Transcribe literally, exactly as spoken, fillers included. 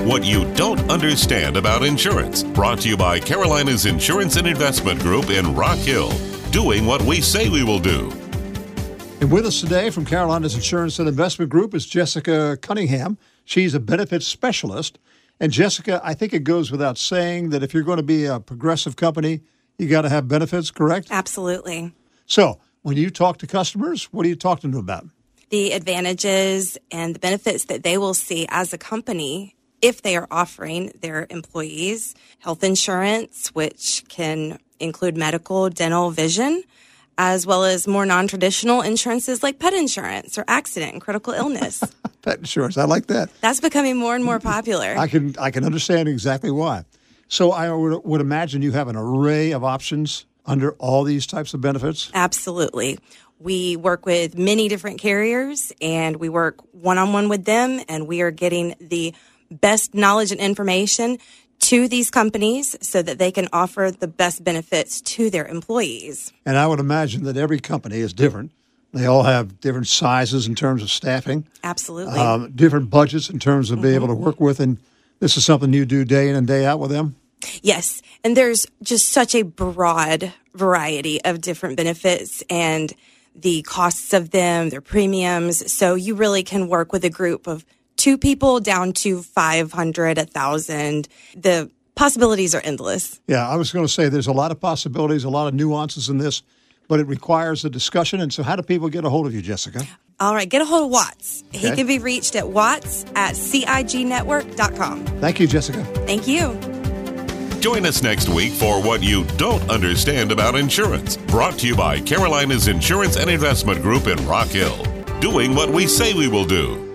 What You Don't Understand About Insurance. Brought to you by Carolina's Insurance and Investment Group in Rock Hill. Doing what we say we will do. And with us today from Carolina's Insurance and Investment Group is Jessica Cunningham. She's a benefits specialist. And Jessica, I think it goes without saying that if you're going to be a progressive company, you got to have benefits, correct? Absolutely. So when you talk to customers, what are you talking to them about? The advantages and the benefits that they will see as a company if they are offering their employees health insurance, which can include medical, dental, vision, as well as more non-traditional insurances like pet insurance or accident and critical illness. Pet insurance, I like that. That's becoming more and more popular. I can I can understand exactly why. So I would, would imagine you have an array of options under all these types of benefits? Absolutely. We work with many different carriers, and we work one-on-one with them, and we are getting the best knowledge and information to these companies so that they can offer the best benefits to their employees. And I would imagine that every company is different. They all have different sizes in terms of staffing. Absolutely. Um, different budgets in terms of being mm-hmm. able to work with. And this is something you do day in and day out with them? Yes. And there's just such a broad variety of different benefits and the costs of them, their premiums. So you really can work with a group of two people down to five hundred, one thousand. The possibilities are endless. Yeah, I was going to say there's a lot of possibilities, a lot of nuances in this, but it requires a discussion. And so how do people get a hold of you, Jessica? All right, get a hold of Watts. Okay. He can be reached at watts at C I G network dot com. Thank you, Jessica. Thank you. Join us next week for What You Don't Understand About Insurance. Brought to you by Carolina's Insurance and Investment Group in Rock Hill. Doing what we say we will do.